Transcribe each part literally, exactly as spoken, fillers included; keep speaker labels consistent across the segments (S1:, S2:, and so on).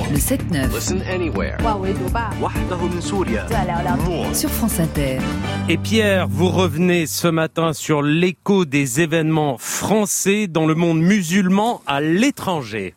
S1: Le sept neuf.
S2: Listen anywhere.
S1: Sur France Inter.
S3: Et Pierre, vous revenez ce matin sur l'écho des événements français dans le monde musulman à l'étranger.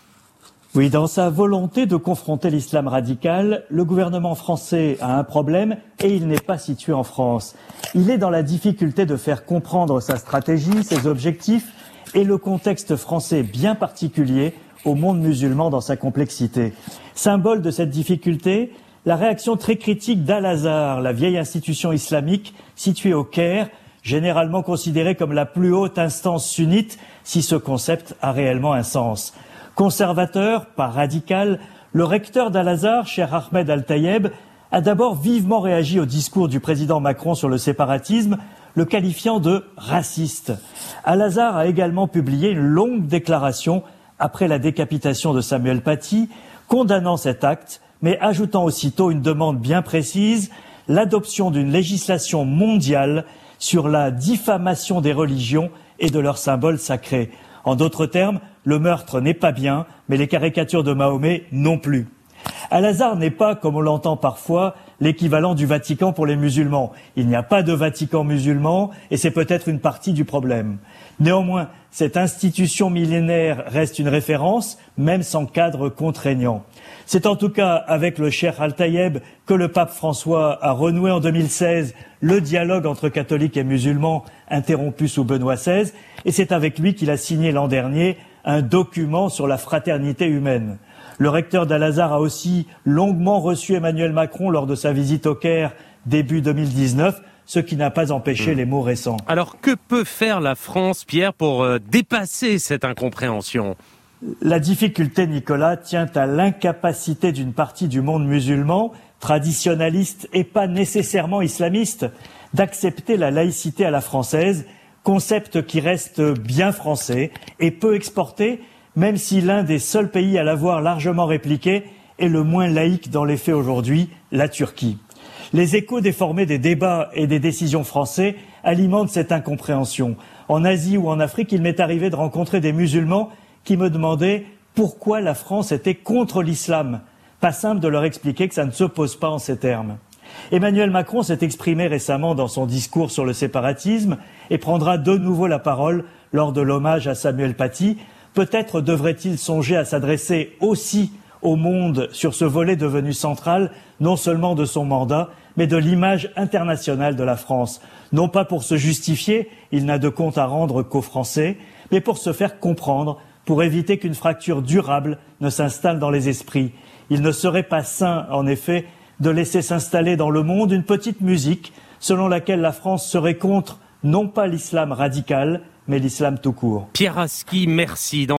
S4: Oui, dans sa volonté de confronter l'islam radical, le gouvernement français a un problème et il n'est pas situé en France. Il est dans la difficulté de faire comprendre sa stratégie, ses objectifs et le contexte français bien particulier au monde musulman dans sa complexité. Symbole de cette difficulté, la réaction très critique d'Al-Azhar, la vieille institution islamique située au Caire, généralement considérée comme la plus haute instance sunnite, si ce concept a réellement un sens. Conservateur, pas radical, le recteur d'Al-Azhar, Cheikh Ahmed Al-Tayeb, a d'abord vivement réagi au discours du président Macron sur le séparatisme, le qualifiant de raciste. Al-Azhar a également publié une longue déclaration après la décapitation de Samuel Paty, condamnant cet acte, mais ajoutant aussitôt une demande bien précise, l'adoption d'une législation mondiale sur la diffamation des religions et de leurs symboles sacrés. En d'autres termes, le meurtre n'est pas bien, mais les caricatures de Mahomet non plus. Al-Azhar n'est pas, comme on l'entend parfois, l'équivalent du Vatican pour les musulmans. Il n'y a pas de Vatican musulman et c'est peut-être une partie du problème. Néanmoins, cette institution millénaire reste une référence, même sans cadre contraignant. C'est en tout cas avec le Cheikh Al-Tayeb que le pape François a renoué en deux mille seize le dialogue entre catholiques et musulmans interrompu sous Benoît seize et c'est avec lui qu'il a signé l'an dernier un document sur la fraternité humaine. Le recteur d'Al-Azhar a aussi longuement reçu Emmanuel Macron lors de sa visite au Caire début deux mille dix-neuf, ce qui n'a pas empêché les mots récents.
S3: Alors que peut faire la France, Pierre, pour euh, dépasser cette incompréhension ?
S4: La difficulté, Nicolas, tient à l'incapacité d'une partie du monde musulman, traditionnaliste et pas nécessairement islamiste, d'accepter la laïcité à la française, concept qui reste bien français et peu exporté, même si l'un des seuls pays à l'avoir largement répliqué est le moins laïque dans les faits aujourd'hui, la Turquie. Les échos déformés des débats et des décisions français alimentent cette incompréhension. En Asie ou en Afrique, il m'est arrivé de rencontrer des musulmans qui me demandaient pourquoi la France était contre l'islam. Pas simple de leur expliquer que ça ne se pose pas en ces termes. Emmanuel Macron s'est exprimé récemment dans son discours sur le séparatisme et prendra de nouveau la parole lors de l'hommage à Samuel Paty. Peut-être devrait-il songer à s'adresser aussi au monde sur ce volet devenu central, non seulement de son mandat, mais de l'image internationale de la France. Non pas pour se justifier, il n'a de compte à rendre qu'aux Français, mais pour se faire comprendre, pour éviter qu'une fracture durable ne s'installe dans les esprits. Il ne serait pas sain, en effet, de laisser s'installer dans le monde une petite musique selon laquelle la France serait contre, non pas l'islam radical, mais l'islam tout court.
S3: Pierre Aski, merci.